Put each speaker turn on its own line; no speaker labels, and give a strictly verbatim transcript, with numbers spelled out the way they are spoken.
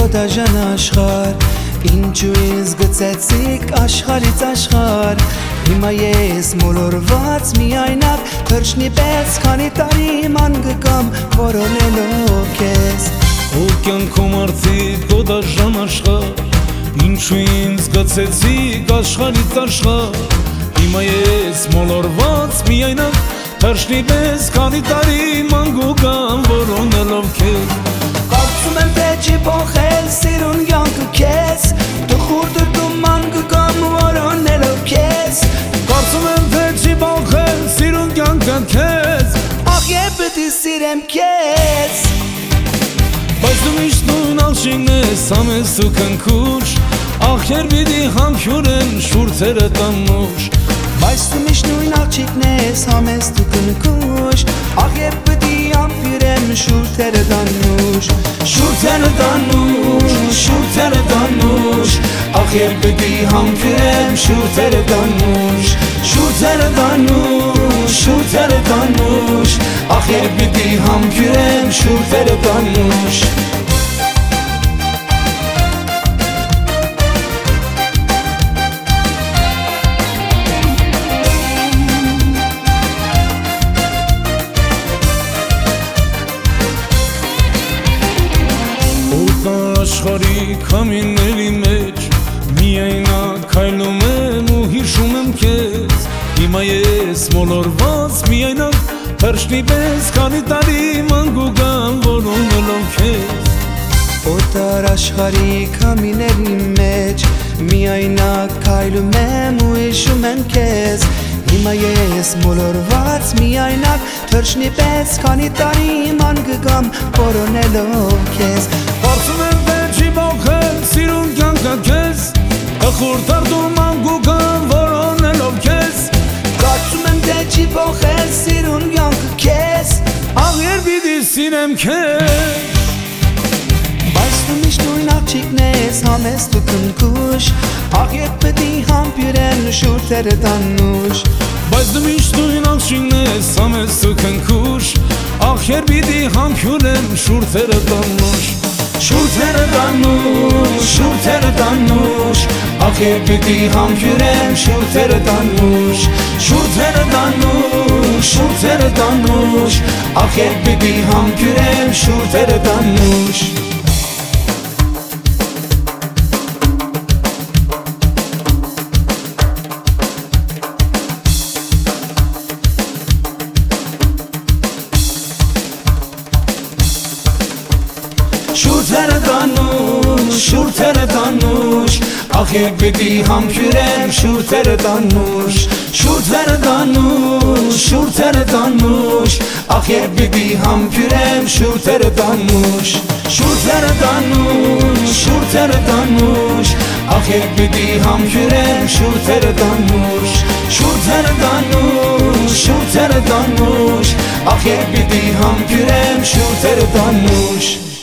գոդաժան աշխար Ինչու ինձ գծեցիք աշխարից աշխար Հիմա ես մոլորված միայնակ թրջնի պես Քանի տարի ման գգամ որոնելով քեզ
Ու կյանքում արդիկ գոդաժան աշխար Ինչու ինձ գծեցիք աշխարից աշխար Հիմա ես մոլորված միայնակ թրջնի պես Քանի տարի ման գգամ որոնելով քեզ
Կարծում եմ թե չի փոխել սիրուն կյանքը քեզ Տխուր դրդում ման գգամ որոնելով քեզ
Կարծում եմ թե չի փոխել սիրուն կյանքը քեզ
Ախ եւ պիտի սիրեմ քեզ
Բայց դու միշտ նույն աղջիկն ես համես ու քնքուշ Ախեր պիտի համբյուրեն շուրթերը տանուշ
Բայց դու միշտ նույն աղջիկն ես համես ու քնքուշ Ախ եւ պիտի համբյուրեմ շուրթերը տանուշ Շուրթերը տանուշ, շուրթերը տանուշ Ախ եւ պիտի համբյուրեմ շուրթերը տանուշ Շուրթերը տանուշ, շուրթերը տանուշ Ախ եւ պիտի համբյուրեմ շուրթերը տանուշ
Աշխարհի քամիների մեջ միայնակ քայլում եմ ու հիշում եմ քեզ Հիմա ես մոլորված միայնակ թրջնի պես Քանի տարի ման գուգամ որոնելով քեզ
Օտար աշխարհի քամիների մեջ միայնակ քայլում եմ ու հիշում եմ քեզ Հիմա ես մոլորված միայնակ թրջնի պես Քանի տարի ման գգամ որոնելով քեզ
Կարծում եմ թե չի փոխել սիրուն կյանքը քեզ Տխուր դրդում ման գուգամ որոնելով քեզ
Կարծում եմ թե չի փոխել սիրուն կյանքը քեզ
Աղեր պիտի սիրեմ քեզ
Բայց դու միշտ նույն աղջիկն ես համեստ ու քնքուշ Աղ ետ պտի համբյուրեն շուրթերը տանուշ
Բայց դու միշտ նույն աղջիկն ես համեստ ու քնքուշ Աղեր պիտի համբյուրեն շուրթերը տանուշ
Շուրթերը տանուշ, շուրթերը տանուշ Աղ ետ պիտի համբյուրեն շուրթերը տանուշ Շուրթերը տանուշ, շուրթերը տանուշ Աղ ետ պիտի համբյուրեն շուրթերը տանուշ Շուրթերը տանուշ, շուրթերը տանուշ Ախ եկ պիտի համբյուրեմ շուրթերը տանուշ Շուրթերը տանուշ, շուրթերը տանուշ Ախ եկ պիտի համբյուրեմ շուրթերը տանուշ Շուրթերը տանուշ, շուրթերը տանուշ Ախ եկ պիտի համբյուրեմ շուրթերը տանուշ Շուրթերը տանուշ, շուրթերը տանուշ Ախ եկ պիտի համբյուրեմ շուրթերը տանուշ